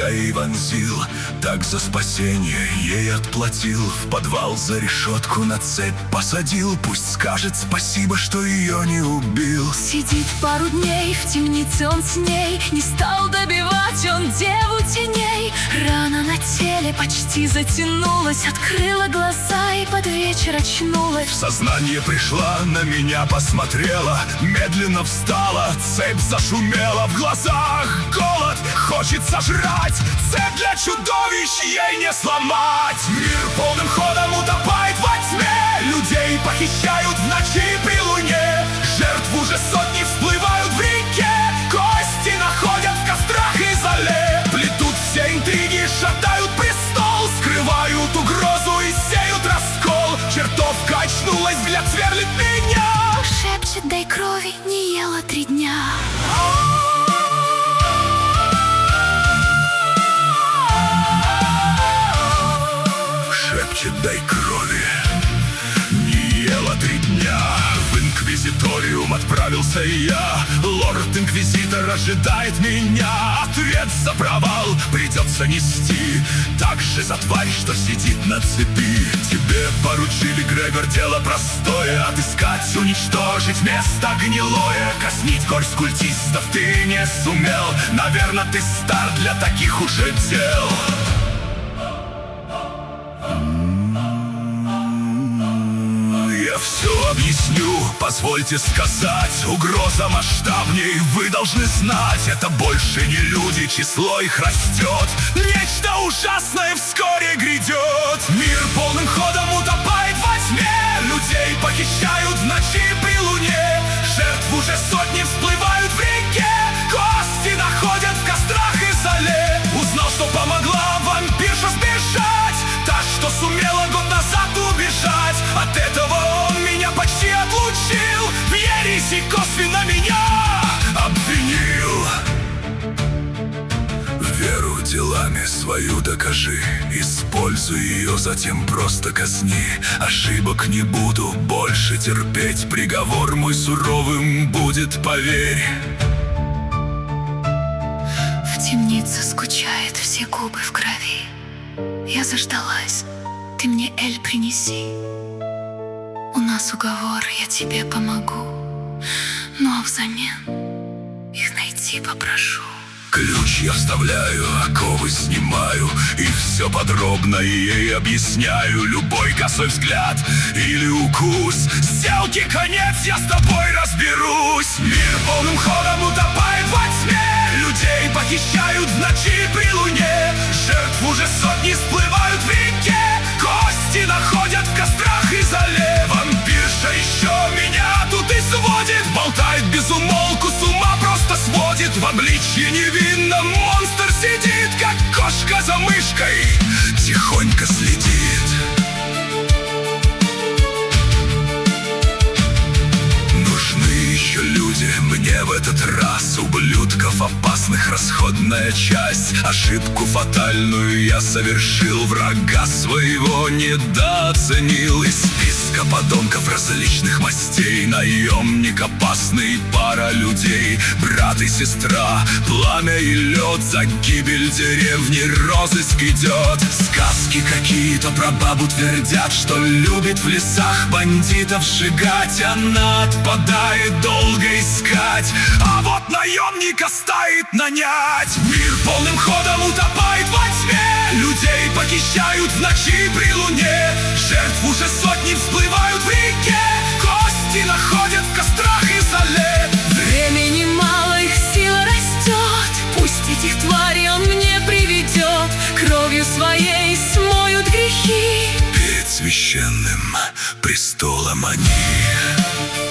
я ей вонзил, так за спасение ей отплатил. В подвал за решетку на цепь посадил. Пусть скажет спасибо, что ее не убил. Сидит пару дней, в темнице он с ней. Не стал добивать он деву теней. Рана на теле почти затянулась. Открыла глаза и под вечер очнулась. В сознание пришла, на меня посмотрела, медленно встала, цепь зашумела. В глазах голод, хочет сожрать. Цепь для чудовищ ей не сломать. Мир полным ходом утопает во тьме. Людей похищают в ночи при луне. Жертв уже сотни всплывают в реке. Кости находят в кострах и золе. Плетут все интриги, шатают престол. Скрывают угрозу и сеют раскол. Чертовка очнулась, взгляд сверлит меня. Шепчет: дай крови, не ела 3 дня. Шепчет: дай крови, не ела 3 дня. В инквизиториум отправился и я. Лорд-инквизитор ожидает меня. Ответ за провал придется нести. Так же за тварь, что сидит на цепи. Тебе поручили, Грегор, дело простое: отыскать, уничтожить место гнилое. Казнить горсть культистов ты не сумел. Наверное, ты стар для таких уже дел. Я все объясню, позвольте сказать. Угроза масштабней, вы должны знать. Это больше не люди, число их растет. Нечто ужасное вскоре грядет. Мир полным ходом утопает во тьме. Людей похищают в ночи при луне. Жертв уже сотни всплывают в реке. Кости находят в кострах и золе. Узнал, что помогла вампирша сбежать. Та, что сумела год назад убежать. От этого он меня почти отлучил. В ереси косвенно меня обвинил. Веру делами свою докажи. Используй ее, затем просто казни. Ошибок не буду больше терпеть. Приговор мой суровым будет, поверь. В темнице скучает, все губы в крови. Я заждалась, ты мне эль принеси. У нас уговор, я тебе помогу. Ну а взамен их найти попрошу. Ключ я вставляю, оковы снимаю, и все подробно ей объясняю. Любой косой взгляд или укус, сделки конец, я с тобой разберусь. Мир полным ходом утопает во тьме. Людей похищают в ночи при луне. Жертв уже сотни всплывают в реке. Кости находят в кострах и золе. Вампирша еще меня тут и сводит. Болтает без умолку, с ума просто сводит. В обличье невинном монстр сидит, как кошка за мышкой, тихонько следит. Нужны еще люди мне в этот раз. Ублюдков опасных расходная часть. Ошибку фатальную я совершил. Врага своего недооценил. Из списка подонков различных мастей. Наемник опасный, пара людей. Брат и сестра, пламя и лед. За гибель деревни розыск идет. Сказки какие-то про бабу твердят, что любит в лесах бандитов сжигать. Она отпадает, долго искать, а вот наемника стоит нанять. Мир полным ходом утопает во тьме. Людей похищают в ночи при луне. Жертв уже сотни всплывают в реке. Кости находят в кострах и золе. Времени мало, их сила растет. Пусть этих тварей он мне приведет. Кровью своей смоют грехи. Перед священным престолом они